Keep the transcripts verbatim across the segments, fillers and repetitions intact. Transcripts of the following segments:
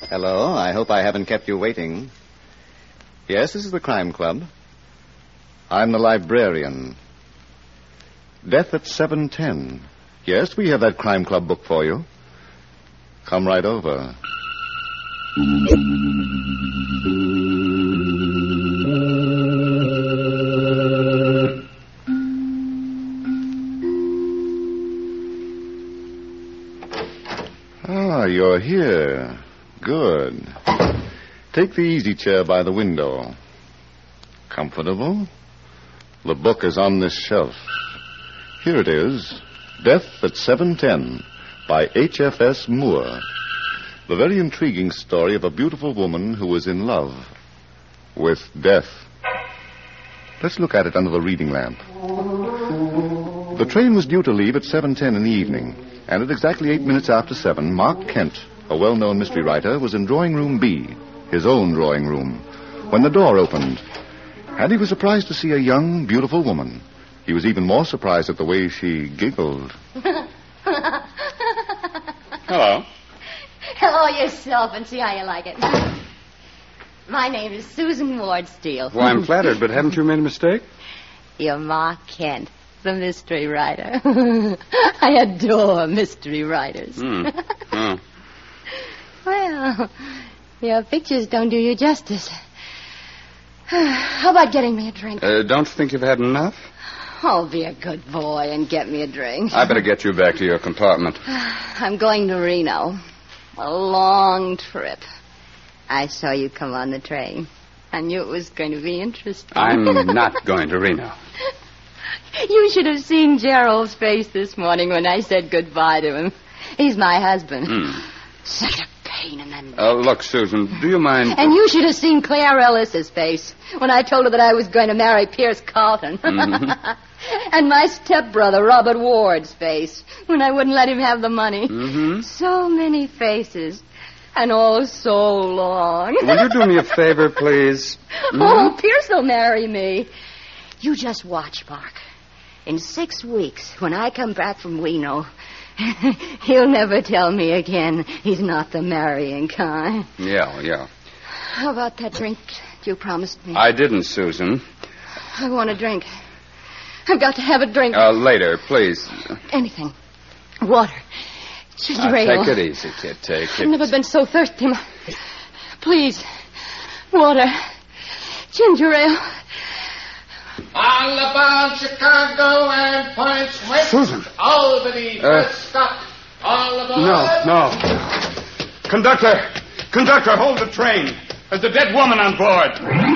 Hello, I hope I haven't kept you waiting. Yes, this is the Crime Club. I'm the librarian. Death at seven ten. Yes, we have that Crime Club book for you. Come right over. Ah, you're here. Good. Take the easy chair by the window. Comfortable? The book is on this shelf. Here it is. Death at seven ten by H F S Moore. The very intriguing story of a beautiful woman who was in love with death. Let's look at it under the reading lamp. The train was due to leave at seven ten in the evening, and at exactly eight minutes after seven, Mark Kent, a well-known mystery writer, was in drawing room B, his own drawing room, when the door opened, and he was surprised to see a young, beautiful woman. He was even more surprised at the way she giggled. Hello. Hello yourself, and see how you like it. My name is Susan Ward Steele. Well, I'm flattered, but haven't you made a mistake? You're Mark Kent, the mystery writer. I adore mystery writers. Hmm. Oh. Well, your pictures don't do you justice. How about getting me a drink? Uh, don't you think you've had enough? Oh, be a good boy and get me a drink. I better get you back to your compartment. I'm going to Reno. A long trip. I saw you come on the train. I knew it was going to be interesting. I'm not going to Reno. You should have seen Gerald's face this morning when I said goodbye to him. He's my husband. Hmm. Such a pain in the neck. Uh, look, Susan, do you mind... And you should have seen Claire Ellis's face when I told her that I was going to marry Pierce Carlton. Mm-hmm. And my stepbrother, Robert Ward's face, when I wouldn't let him have the money. Mm-hmm. So many faces. And all so long. Will you do me a favor, please? Mm-hmm. Oh, Pierce will marry me. You just watch, Mark. In six weeks, when I come back from Reno, he'll never tell me again he's not the marrying kind. Yeah, yeah. How about that drink you promised me? I didn't, Susan. I want a drink. I've got to have a drink. Uh, later, please. Anything. Water. Ginger Uh, ale. take it easy, kid. Take it. I've never been so thirsty. Please. Water. Ginger ale. All about Chicago and Point Swift. Susan. Albany, Uh, Prescott. All aboard. No, no. Conductor! Conductor, hold the train. There's a dead woman on board.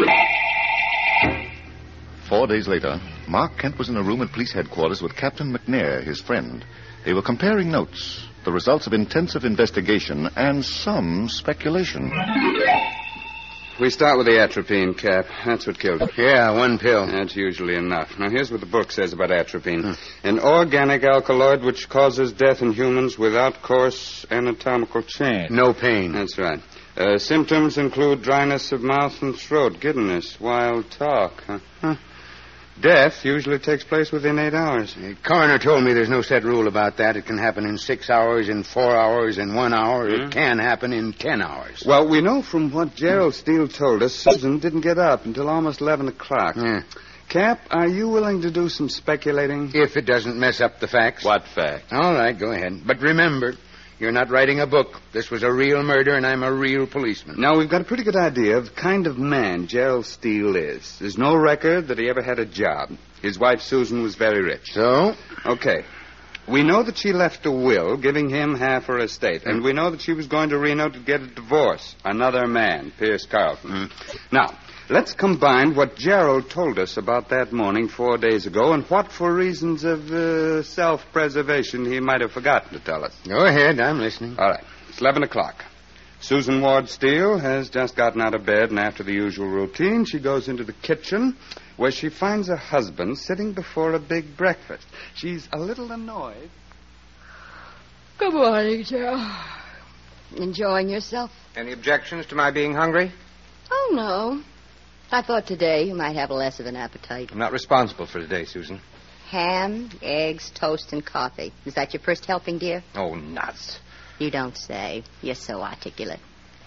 Four days later, Mark Kent was in a room at police headquarters with Captain McNair, his friend. They were comparing notes, the results of intensive investigation, and some speculation. We start with the atropine, Cap. That's what killed her. Yeah, one pill. That's usually enough. Now, here's what the book says about atropine. Hmm. An organic alkaloid which causes death in humans without coarse anatomical change. No pain. That's right. Uh, symptoms include dryness of mouth and throat, giddiness, wild talk. Huh? Huh. Death usually takes place within eight hours. The coroner told me there's no set rule about that. It can happen in six hours, in four hours, in one hour. Hmm? It can happen in ten hours. Well, we know from what Gerald Steele told us, Susan didn't get up until almost eleven o'clock. Yeah. Cap, are you willing to do some speculating? If it doesn't mess up the facts. What fact? All right, go ahead. But remember, you're not writing a book. This was a real murder, and I'm a real policeman. Now, we've got a pretty good idea of the kind of man Gerald Steele is. There's no record that he ever had a job. His wife, Susan, was very rich. So? Okay. We know that she left a will giving him half her estate. And we know that she was going to Reno to get a divorce. Another man, Pierce Carlton. Mm. Now, let's combine what Gerald told us about that morning four days ago and what, for reasons of uh, self-preservation, he might have forgotten to tell us. Go ahead, I'm listening. All right. It's eleven o'clock. Susan Ward Steele has just gotten out of bed, and after the usual routine, she goes into the kitchen, where she finds her husband sitting before a big breakfast. She's a little annoyed. Good morning, Gerald. Enjoying yourself? Any objections to my being hungry? Oh, no. I thought today you might have less of an appetite. I'm not responsible for today, Susan. Ham, eggs, toast, and coffee. Is that your first helping, dear? Oh, nuts. You don't say. You're so articulate.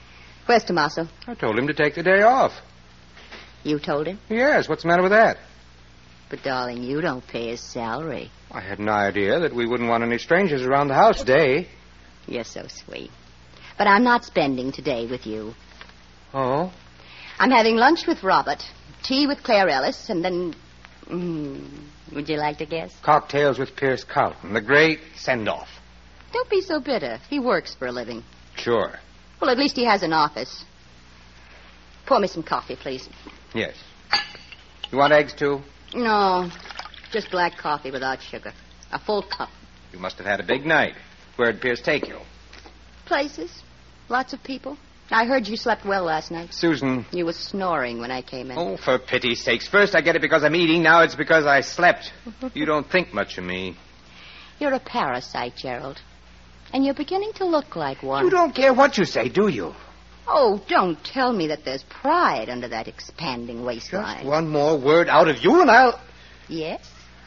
Where's Tommaso? I told him to take the day off. You told him? Yes, what's the matter with that? But, darling, you don't pay his salary. I had no idea that we wouldn't want any strangers around the house today. You're so sweet. But I'm not spending today with you. Oh? I'm having lunch with Robert, tea with Claire Ellis, and then... Mm, would you like to guess? Cocktails with Pierce Carlton, the great send-off. Don't be so bitter. He works for a living. Sure. Well, at least he has an office. Pour me some coffee, please. Yes. You want eggs, too? No, just black coffee without sugar. A full cup. You must have had a big night. Where'd Pierce take you? Places. Lots of people. I heard you slept well last night. Susan. You were snoring when I came in. Oh, for pity's sakes. First I get it because I'm eating. Now it's because I slept. You don't think much of me. You're a parasite, Gerald. And you're beginning to look like one. You don't care what you say, do you? Oh, don't tell me that there's pride under that expanding waistline. Just one more word out of you and I'll... Yes?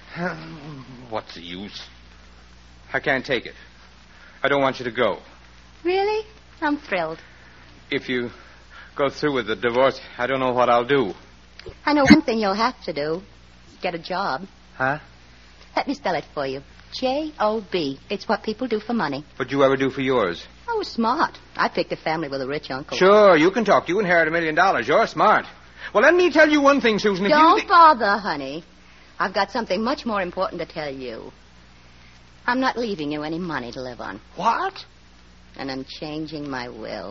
What's the use? I can't take it. I don't want you to go. Really? I'm thrilled. If you go through with the divorce, I don't know what I'll do. I know one thing you'll have to do. Get a job. Huh? Let me spell it for you. J O B. It's what people do for money. What'd you ever do for yours? I was smart. I picked a family with a rich uncle. Sure, you can talk. You inherit a million dollars. You're smart. Well, let me tell you one thing, Susan. If Don't you... bother, honey. I've got something much more important to tell you. I'm not leaving you any money to live on. What? And I'm changing my will.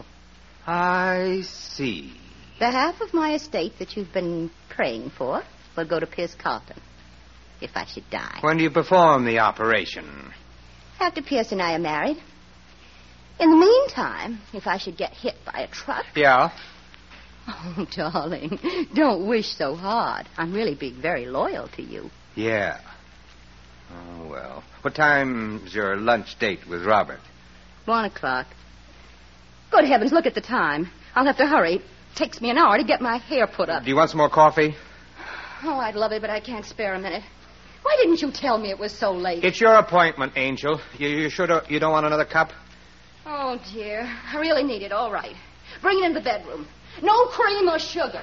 I see. The half of my estate that you've been praying for will go to Pierce Carlton, if I should die. When do you perform the operation? After Pierce and I are married. In the meantime, if I should get hit by a truck... Yeah? Oh, darling, don't wish so hard. I'm really being very loyal to you. Yeah. Oh, well. What time's your lunch date with Robert? One o'clock. Good heavens, look at the time. I'll have to hurry. It takes me an hour to get my hair put up. Do you want some more coffee? Oh, I'd love it, but I can't spare a minute. Why didn't you tell me it was so late? It's your appointment, Angel. You, you sure don't, you don't want another cup? Oh, dear. I really need it. All right. Bring it in the bedroom. No cream or sugar.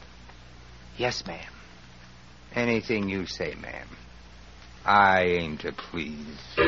Yes, ma'am. Anything you say, ma'am. I aim to please.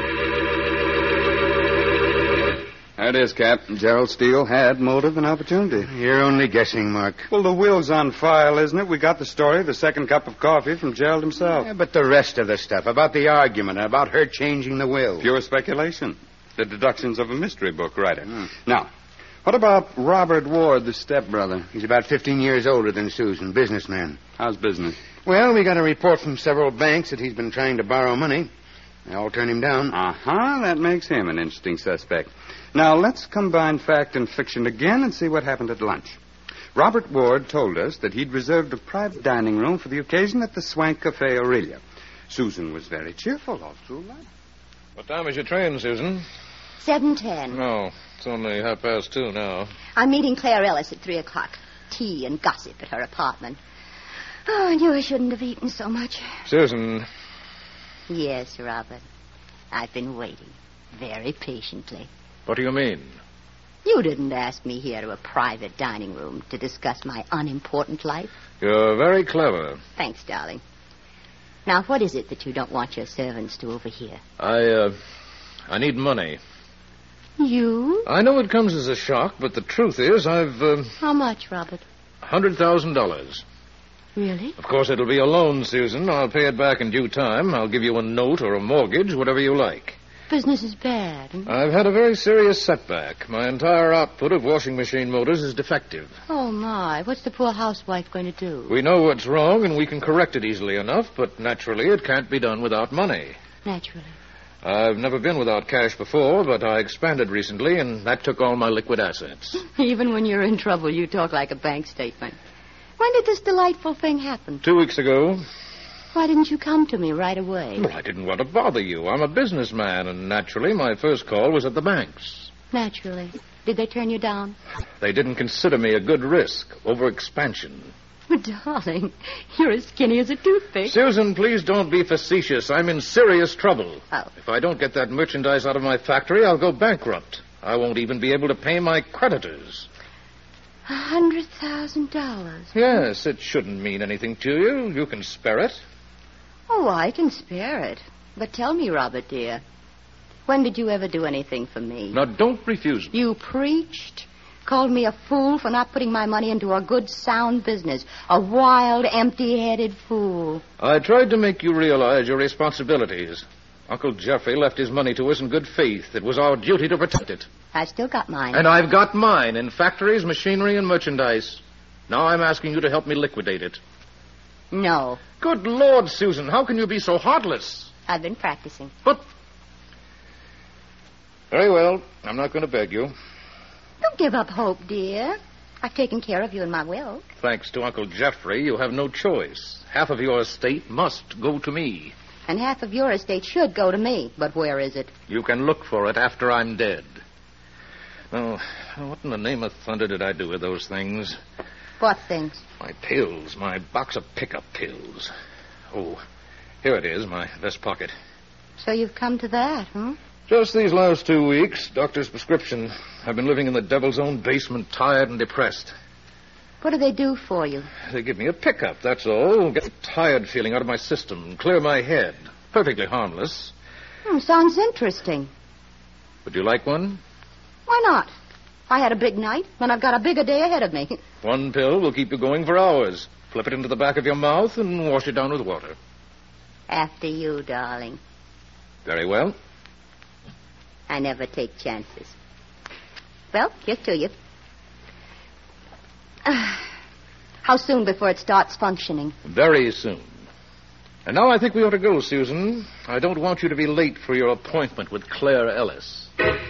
There it is, Cap. Gerald Steele had motive and opportunity. You're only guessing, Mark. Well, the will's on file, isn't it? We got the story, the second cup of coffee from Gerald himself. Yeah, but the rest of the stuff, about the argument, and about her changing the will. Pure speculation. The deductions of a mystery book writer. Mm. Now, what about Robert Ward, the stepbrother? He's about fifteen years older than Susan, businessman. How's business? Well, we got a report from several banks that he's been trying to borrow money. They all turned him down. Uh-huh. That makes him an interesting suspect. Now, let's combine fact and fiction again and see what happened at lunch. Robert Ward told us that he'd reserved a private dining room for the occasion at the Swank Cafe Aurelia. Susan was very cheerful all through lunch. What time is your train, Susan? seven ten. No, it's only half past two now. I'm meeting Claire Ellis at three o'clock. Tea and gossip at her apartment. Oh, I knew I shouldn't have eaten so much. Susan. Yes, Robert. I've been waiting very patiently. What do you mean? You didn't ask me here to a private dining room to discuss my unimportant life. You're very clever. Thanks, darling. Now, what is it that you don't want your servants to overhear? I, uh, I need money. You? I know it comes as a shock, but the truth is I've, uh... How much, Robert? one hundred thousand dollars. Really? Of course, it'll be a loan, Susan. I'll pay it back in due time. I'll give you a note or a mortgage, whatever you like. Business is bad. Hmm? I've had a very serious setback. My entire output of washing machine motors is defective. Oh, my. What's the poor housewife going to do? We know what's wrong, and we can correct it easily enough, but naturally it can't be done without money. Naturally. I've never been without cash before, but I expanded recently, and that took all my liquid assets. Even when you're in trouble, you talk like a bank statement. When did this delightful thing happen? Two weeks ago. Why didn't you come to me right away? Well, I didn't want to bother you. I'm a businessman, and naturally my first call was at the banks. Naturally. Did they turn you down? They didn't consider me a good risk. Overexpansion. But, darling, you're as skinny as a toothpick. Susan, please don't be facetious. I'm in serious trouble. Oh. If I don't get that merchandise out of my factory, I'll go bankrupt. I won't even be able to pay my creditors. A hundred thousand dollars. Yes, it shouldn't mean anything to you. You can spare it. Oh, I can spare it. But tell me, Robert, dear, when did you ever do anything for me? Now, don't refuse me. You preached, called me a fool for not putting my money into a good, sound business. A wild, empty-headed fool. I tried to make you realize your responsibilities. Uncle Jeffrey left his money to us in good faith. It was our duty to protect it. I've still got mine. And I've got mine in factories, machinery, and merchandise. Now I'm asking you to help me liquidate it. No. Good Lord, Susan, how can you be so heartless? I've been practicing. But... Very well. I'm not going to beg you. Don't give up hope, dear. I've taken care of you in my will. Thanks to Uncle Jeffrey, you have no choice. Half of your estate must go to me. And half of your estate should go to me. But where is it? You can look for it after I'm dead. Oh, what in the name of thunder did I do with those things? What things? My pills, my box of pickup pills. Oh, here it is, my vest pocket. So you've come to that, huh? Just these last two weeks, doctor's prescription. I've been living in the devil's own basement, tired and depressed. What do they do for you? They give me a pickup, that's all. Get the tired feeling out of my system, clear my head. Perfectly harmless. Hmm, sounds interesting. Would you like one? Why not? I had a big night, and I've got a bigger day ahead of me. One pill will keep you going for hours. Flip it into the back of your mouth and wash it down with water. After you, darling. Very well. I never take chances. Well, here's to you. How soon before it starts functioning? Very soon. And now I think we ought to go, Susan. I don't want you to be late for your appointment with Claire Ellis.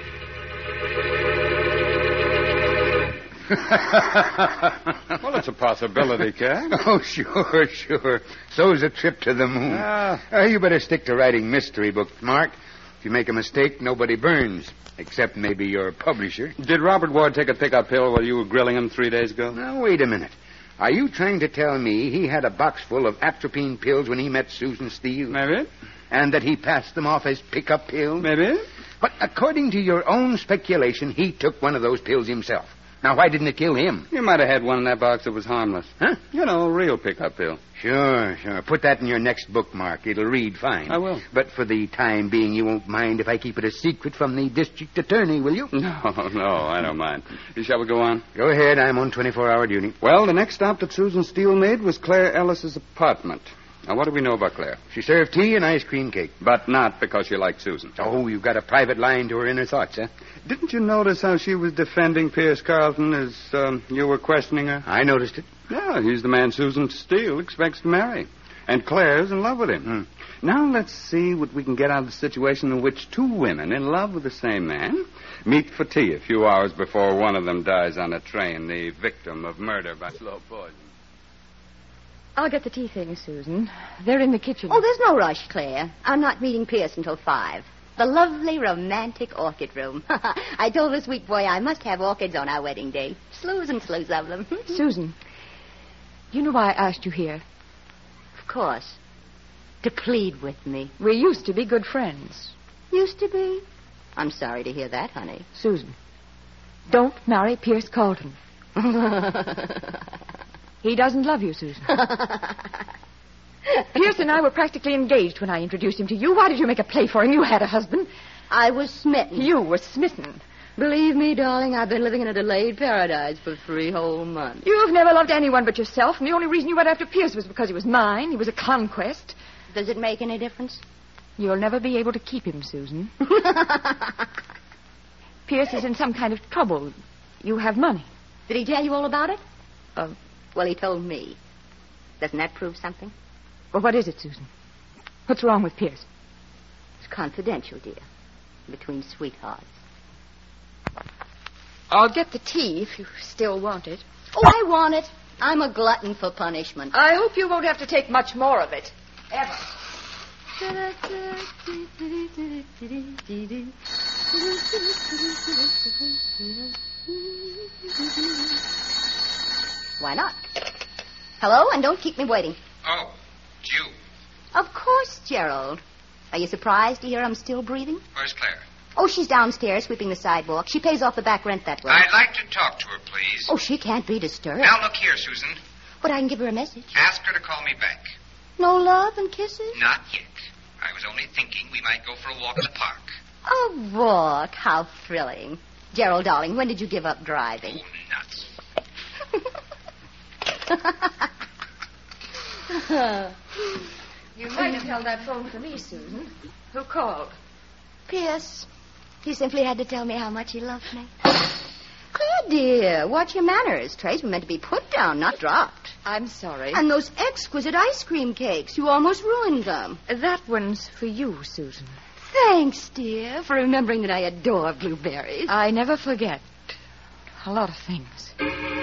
Well, it's a possibility, Cat. Oh, sure, sure. So's a trip to the moon. Ah. Uh, you better stick to writing mystery books, Mark. If you make a mistake, nobody burns. Except maybe your publisher. Did Robert Ward take a pickup pill while you were grilling him three days ago? Now, wait a minute. Are you trying to tell me he had a box full of atropine pills when he met Susan Steele? Maybe. And that he passed them off as pickup pills? Maybe. But according to your own speculation, he took one of those pills himself. Now, why didn't it kill him? You might have had one in that box that was harmless. Huh? You know, a real pickup pill. Sure, sure. Put that in your next bookmark. It'll read fine. I will. But for the time being, you won't mind if I keep it a secret from the district attorney, will you? No, no, I don't mind. Shall we go on? Go ahead. I'm on twenty-four hour duty. Well, the next stop that Susan Steele made was Claire Ellis's apartment. Now, what do we know about Claire? She served tea and ice cream cake. But not because she liked Susan. Oh, you've got a private line to her inner thoughts, huh? Didn't you notice how she was defending Pierce Carlton as um, you were questioning her? I noticed it. Yeah, he's the man Susan Steele expects to marry. And Claire's in love with him. Hmm. Now let's see what we can get out of the situation in which two women in love with the same man meet for tea a few hours before one of them dies on a train, the victim of murder by slow poison. I'll get the tea things, Susan. They're in the kitchen. Oh, there's no rush, Claire. I'm not meeting Pierce until five. The lovely, romantic orchid room. I told the sweet boy I must have orchids on our wedding day. Slews and slews of them. Susan, you know why I asked you here? Of course. To plead with me. We used to be good friends. Used to be? I'm sorry to hear that, honey. Susan, don't marry Pierce Carlton. He doesn't love you, Susan. Pierce and I were practically engaged when I introduced him to you. Why did you make a play for him? You had a husband. I was smitten. You were smitten. Believe me, darling, I've been living in a delayed paradise for three whole months. You've never loved anyone but yourself, and the only reason you went after Pierce was because he was mine. He was a conquest. Does it make any difference? You'll never be able to keep him, Susan. Pierce is in some kind of trouble. You have money. Did he tell you all about it? Uh, Well, he told me. Doesn't that prove something? well, what is it, Susan? What's wrong with Pierce? It's confidential, dear. Between sweethearts. I'll get the tea if you still want it. Oh, I want it. I'm a glutton for punishment. I hope you won't have to take much more of it. Ever. Why not? Hello, and don't keep me waiting. Oh, it's you. Of course, Gerald. Are you surprised to hear I'm still breathing? Where's Claire? Oh, she's downstairs sweeping the sidewalk. She pays off the back rent that way. I'd like to talk to her, please. Oh, she can't be disturbed. Now, look here, Susan. But I can give her a message. Ask her to call me back. No love and kisses? Not yet. I was only thinking we might go for a walk in the park. A walk. How thrilling. Gerald, darling, when did you give up driving? Oh, nuts. You might have held that phone for me, Susan. Who called? Pierce. He simply had to tell me how much he loved me. Claire, dear, watch your manners. Trays were meant to be put down, not dropped. I'm sorry. And those exquisite ice cream cakes. You almost ruined them. That one's for you, Susan. Thanks, dear, for remembering that I adore blueberries. I never forget a lot of things.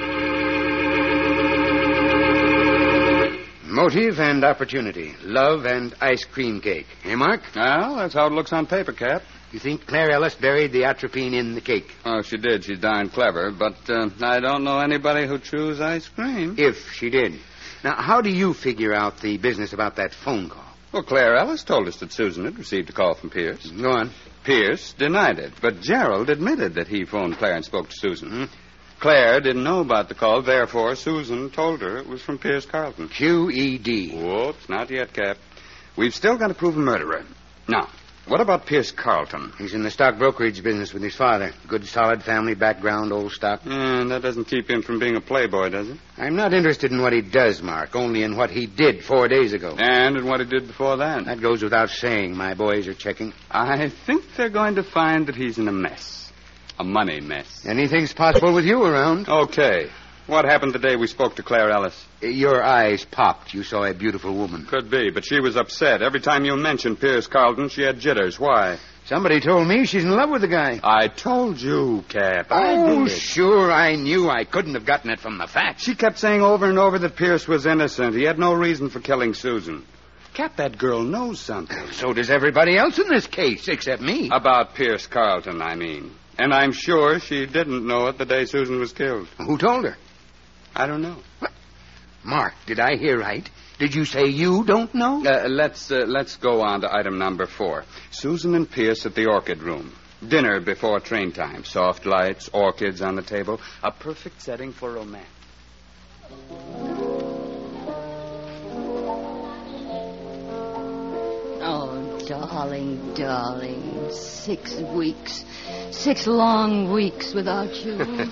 Motive and opportunity. Love and ice cream cake. Eh, Mark? Well, that's how it looks on paper, Cap. You think Claire Ellis buried the atropine in the cake? Oh, she did. She's darn clever. But uh, I don't know anybody who chews ice cream. If she did. Now, how do you figure out the business about that phone call? Well, Claire Ellis told us that Susan had received a call from Pierce. Go on. Pierce denied it, but Gerald admitted that he phoned Claire and spoke to Susan. Hmm? Claire didn't know about the call, therefore Susan told her it was from Pierce Carlton. Q E D. Whoops, not yet, Cap. We've still got to prove a murderer. Now, what about Pierce Carlton? He's in the stock brokerage business with his father. Good, solid family background, old stock. And that doesn't keep him from being a playboy, does it? I'm not interested in what he does, Mark, only in what he did four days ago. And in what he did before that. That goes without saying. My boys are checking. I think they're going to find that he's in a mess. A money mess. Anything's possible with you around. Okay. What happened the day we spoke to Claire Ellis? Your eyes popped. You saw a beautiful woman. Could be, but she was upset. Every time you mentioned Pierce Carlton, she had jitters. Why? Somebody told me she's in love with the guy. I told you, Cap. Oh, I did. sure, I knew. I couldn't have gotten it from the facts. She kept saying over and over that Pierce was innocent. He had no reason for killing Susan. Cap, that girl knows something. So does everybody else in this case, except me. About Pierce Carlton, I mean. And I'm sure she didn't know it the day Susan was killed. Who told her? I don't know. What? Mark, did I hear right? Did you say you don't know? Uh, let's uh, let's go on to item number four. Susan and Pierce at the Orchid Room. Dinner before train time. Soft lights, orchids on the table. A perfect setting for romance. Oh, darling, darling. Six weeks. Six long weeks without you.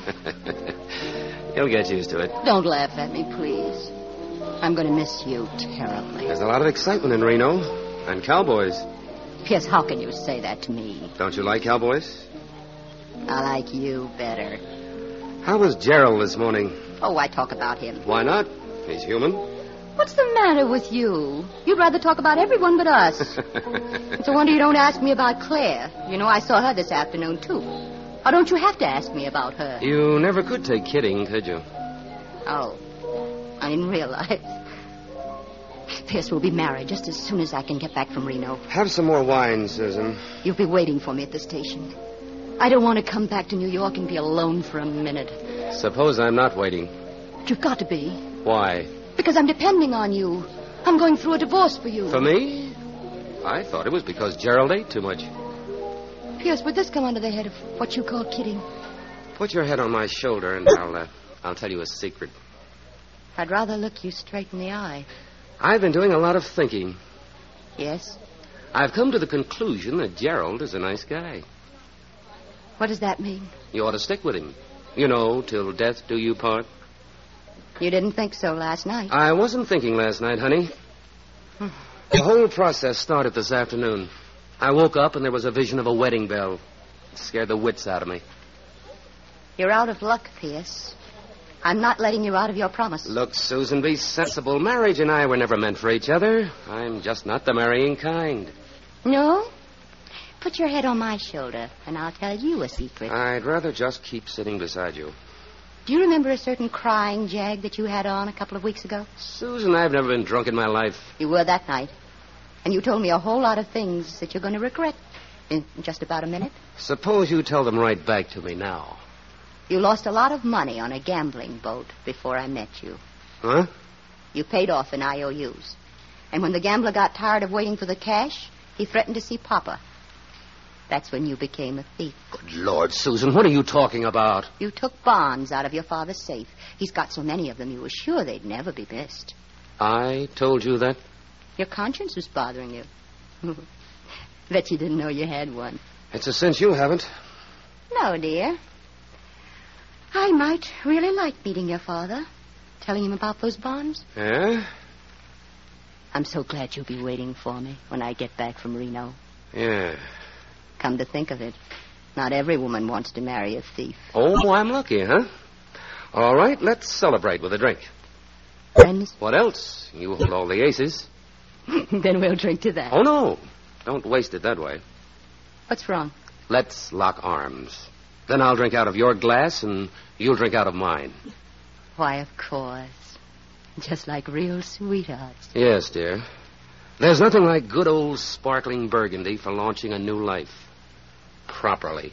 You'll get used to it. Don't laugh at me, please. I'm going to miss you terribly. There's a lot of excitement in Reno. And cowboys. Pierce, how can you say that to me? Don't you like cowboys? I like you better. How was Gerald this morning? Oh, why talk about him? Why not? He's human. What's the matter with you? You'd rather talk about everyone but us. It's a wonder you don't ask me about Claire. You know, I saw her this afternoon, too. Or don't you have to ask me about her? You never could take kidding, could you? Oh, I didn't realize. Pierce will be married just as soon as I can get back from Reno. Have some more wine, Susan. You'll be waiting for me at the station. I don't want to come back to New York and be alone for a minute. Suppose I'm not waiting. But you've got to be. Why? Because I'm depending on you. I'm going through a divorce for you. For me? I thought it was because Gerald ate too much. Pierce, would this come under the head of what you call kidding? Put your head on my shoulder and I'll, uh, I'll tell you a secret. I'd rather look you straight in the eye. I've been doing a lot of thinking. Yes? I've come to the conclusion that Gerald is a nice guy. What does that mean? You ought to stick with him. You know, till death do you part. You didn't think so last night. I wasn't thinking last night, honey. The whole process started this afternoon. I woke up and there was a vision of a wedding bell. It scared the wits out of me. You're out of luck, Pierce. I'm not letting you out of your promise. Look, Susan, be sensible. Marriage and I were never meant for each other. I'm just not the marrying kind. No? Put your head on my shoulder, and I'll tell you a secret. I'd rather just keep sitting beside you. Do you remember a certain crying jag that you had on a couple of weeks ago? Susan, I've never been drunk in my life. You were that night. And you told me a whole lot of things that you're going to regret in just about a minute. Suppose you tell them right back to me now. You lost a lot of money on a gambling boat before I met you. Huh? You paid off in I O Us. And when the gambler got tired of waiting for the cash, he threatened to see Papa. That's when you became a thief. Good Lord, Susan, what are you talking about? You took bonds out of your father's safe. He's got so many of them, you were sure they'd never be missed. I told you that? Your conscience was bothering you. Bet you didn't know you had one. It's a cinch you haven't. No, dear. I might really like meeting your father, telling him about those bonds. Yeah? I'm so glad you'll be waiting for me when I get back from Reno. Yeah. Come to think of it, not every woman wants to marry a thief. Oh, I'm lucky, huh? All right, let's celebrate with a drink. Friends? What else? You hold all the aces. Then we'll drink to that. Oh, no. Don't waste it that way. What's wrong? Let's lock arms. Then I'll drink out of your glass, and you'll drink out of mine. Why, of course. Just like real sweethearts. Yes, dear. There's nothing like good old sparkling Burgundy for launching a new life. Properly.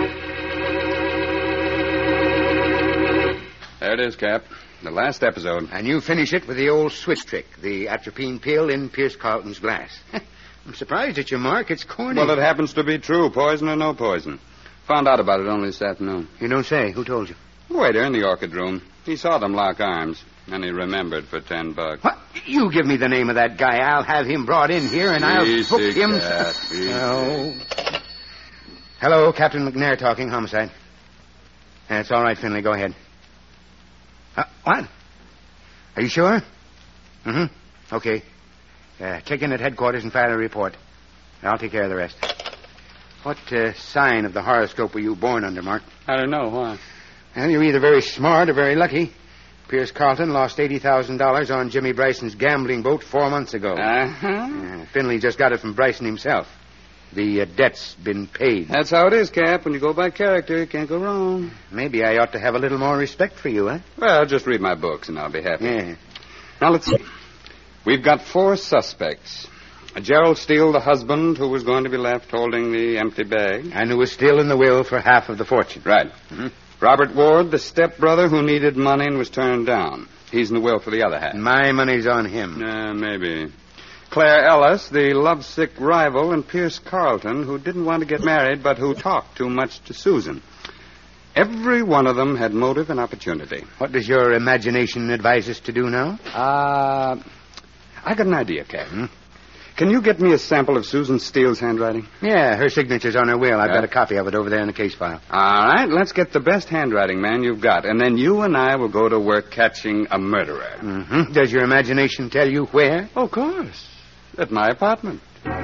There it is, Cap. The last episode. And you finish it with the old Swiss trick, the atropine pill in Pierce Carlton's glass. I'm surprised at you, Mark. It's corny. Well, it happens to be true, poison or no poison. Found out about it only this afternoon. You don't say. Who told you? The waiter in the orchid room. He saw them lock arms, and he remembered for ten bucks. What? You give me the name of that guy. I'll have him brought in here, and I'll Easy, book him. Cap, easy. Oh. Hello, Captain McNair talking, homicide. That's all right, Finley. Go ahead. Uh, what? Are you sure? Mm-hmm. Okay. Uh, check in at headquarters and file a report. I'll take care of the rest. What uh, sign of the horoscope were you born under, Mark? I don't know. Why? Well, you're either very smart or very lucky. Pierce Carlton lost eighty thousand dollars on Jimmy Bryson's gambling boat four months ago. Uh-huh. Uh, Finley just got it from Bryson himself. The uh, debt's been paid. That's how it is, Cap. When you go by character, you can't go wrong. Maybe I ought to have a little more respect for you, huh? Well, just read my books, and I'll be happy. Yeah. Now, let's see. We've got four suspects. Gerald Steele, the husband, who was going to be left holding the empty bag. And who was still in the will for half of the fortune. Right. Mm-hmm. Robert Ward, the stepbrother who needed money and was turned down. He's in the will for the other half. My money's on him. Uh, maybe. Claire Ellis, the lovesick rival, and Pierce Carlton, who didn't want to get married but who talked too much to Susan. Every one of them had motive and opportunity. What does your imagination advise us to do now? Uh, I got an idea, Captain. Can you get me a sample of Susan Steele's handwriting? Yeah, her signature's on her will. I've Yeah. got a copy of it over there in the case file. All right, let's get the best handwriting man you've got, and then you and I will go to work catching a murderer. Mm-hmm. Does your imagination tell you where? Oh, of course. At my apartment.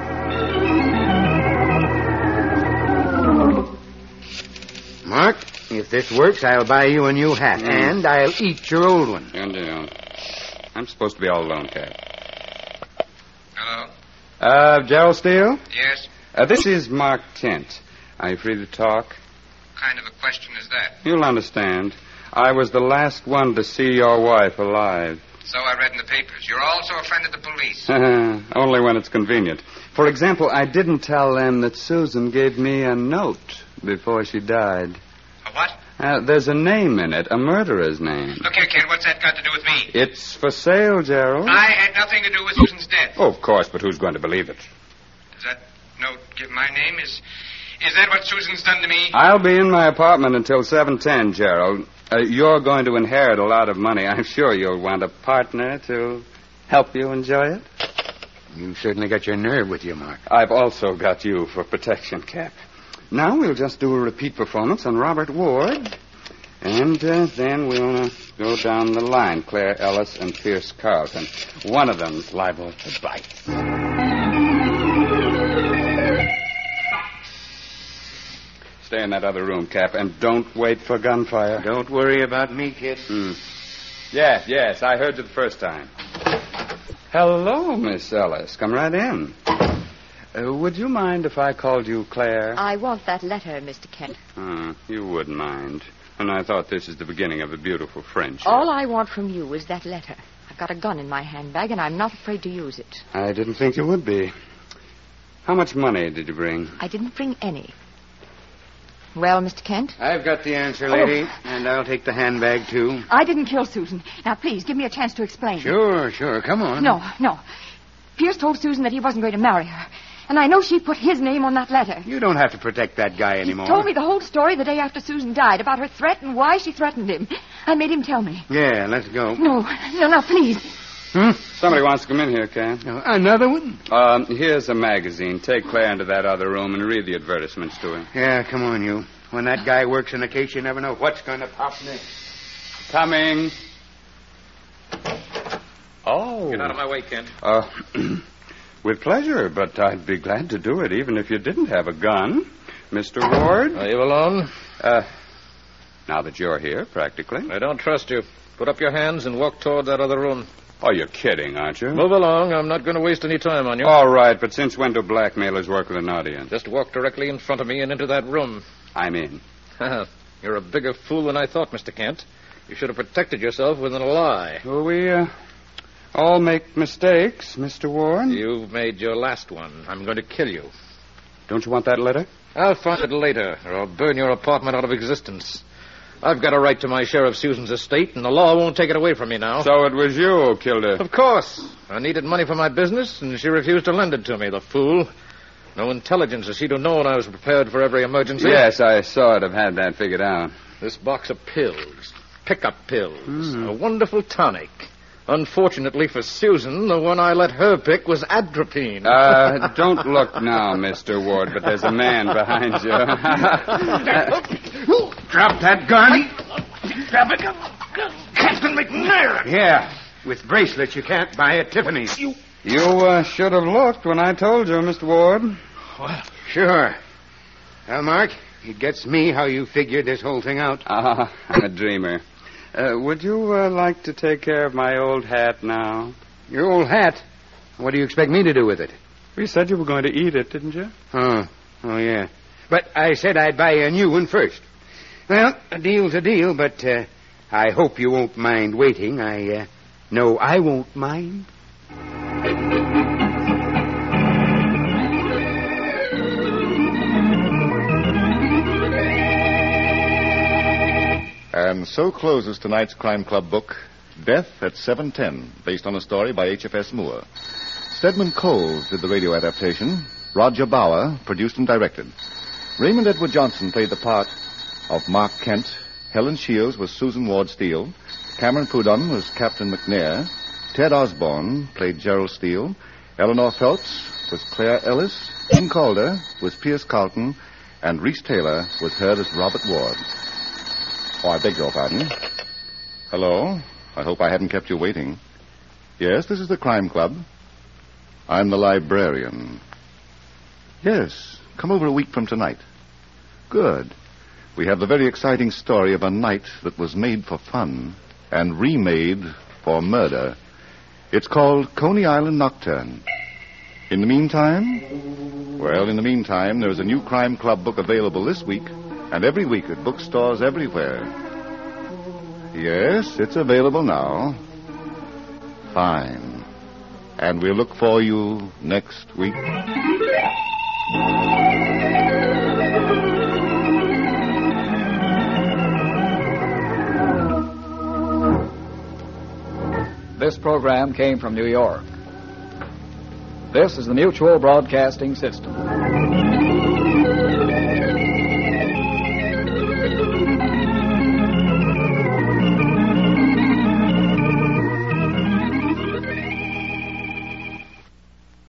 Mark, if this works, I'll buy you a new hat, Mm. and I'll eat your old one. And, uh, I'm supposed to be all alone, Cap. Hello? Uh, Gerald Steele? Yes? Uh, this is Mark Kent. Are you free to talk? What kind of a question is that? You'll understand. I was the last one to see your wife alive. So I read in the papers. You're also a friend of the police. Only when it's convenient. For example, I didn't tell them that Susan gave me a note before she died. A what? Uh, there's a name in it, a murderer's name. Look here, Ken, what's that got to do with me? It's for sale, Gerald. I had nothing to do with Susan's death. Oh, of course, but who's going to believe it? Does that note give my name? Is is that what Susan's done to me? I'll be in my apartment until seven ten, Gerald. Uh, you're going to inherit a lot of money. I'm sure you'll want a partner to help you enjoy it. You certainly got your nerve with you, Mark. I've also got you for protection, Cap. Now we'll just do a repeat performance on Robert Ward. And uh, then we'll uh, go down the line. Claire Ellis and Pierce Carlton. One of them's liable to bite. Stay in that other room, Cap, and don't wait for gunfire. Don't worry about me, kid. Hmm. Yes, yes, I heard you the first time. Hello, Miss Ellis. Come right in. Uh, would you mind if I called you Claire? I want that letter, Mister Kent. Uh, you wouldn't mind. And I thought this is the beginning of a beautiful friendship. All I want from you is that letter. I've got a gun in my handbag, and I'm not afraid to use it. I didn't think you would be. How much money did you bring? I didn't bring any. Well, Mister Kent? I've got the answer, lady, oh. and I'll take the handbag, too. I didn't kill Susan. Now, please, give me a chance to explain. Sure, sure. Come on. No, no. Pierce told Susan that he wasn't going to marry her. And I know she put his name on that letter. You don't have to protect that guy anymore. He told me the whole story the day after Susan died about her threat and why she threatened him. I made him tell me. Yeah, let's go. No, no, no, please. Hmm? Somebody wants to come in here, Ken. Uh, another one? Um, here's a magazine. Take Claire into that other room and read the advertisements to him. Yeah, come on, you. When that guy works in a case, you never know what's going to pop next. Coming. Oh. Get out of my way, Kent. Uh, with pleasure, but I'd be glad to do it even if you didn't have a gun. Mister Ward? Are you alone? Uh, now that you're here, practically. I don't trust you. Put up your hands and walk toward that other room. Oh, you're kidding, aren't you? Move along. I'm not going to waste any time on you. All right, but since when do blackmailers work with an audience? Just walk directly in front of me and into that room. I'm in. You're a bigger fool than I thought, Mister Kent. You should have protected yourself with a lie. Well, we uh, all make mistakes, Mister Warren. You've made your last one. I'm going to kill you. Don't you want that letter? I'll find it later, or I'll burn your apartment out of existence. I've got a right to my share of Susan's estate, and the law won't take it away from me now. So it was you who killed her? Of course. I needed money for my business, and she refused to lend it to me, the fool. No intelligence as she'd have known I was prepared for every emergency. Yes, I sort of had that figured out. This box of pills, pickup pills, Mm. a wonderful tonic. Unfortunately for Susan, the one I let her pick was atropine. Uh, don't look now, Mister Ward, but there's a man behind you. Drop that gun. Drop it. Captain McNair. Yeah. With bracelets, you can't buy at Tiffany's. You... You uh, should have looked when I told you, Mister Ward. Well, sure. Well, Mark, it gets me how you figured this whole thing out. Ah, I'm a dreamer. Uh, would you uh, like to take care of my old hat now? Your old hat? What do you expect me to do with it? You said you were going to eat it, didn't you? Oh, oh yeah. But I said I'd buy a new one first. Well, a deal's a deal, but uh, I hope you won't mind waiting. I uh, know I won't mind. And so closes tonight's Crime Club book, Death at seven ten, based on a story by H F S Moore. Stedman Coles did the radio adaptation. Roger Bauer produced and directed. Raymond Edward Johnson played the part of Mark Kent. Helen Shields was Susan Ward Steele. Cameron Prudhomme was Captain McNair. Ted Osborne played Gerald Steele. Eleanor Phelps was Claire Ellis. Dean Calder was Pierce Carlton. And Reese Taylor was heard as Robert Ward. Oh, I beg your pardon. Hello. I hope I haven't kept you waiting. Yes, this is the Crime Club. I'm the librarian. Yes, come over a week from tonight. Good. We have the very exciting story of a night that was made for fun and remade for murder. It's called Coney Island Nocturne. In the meantime, well, in the meantime, there's a new Crime Club book available this week and every week at bookstores everywhere. Yes, it's available now. Fine. And we'll look for you next week. This program came from New York. This is the Mutual Broadcasting System.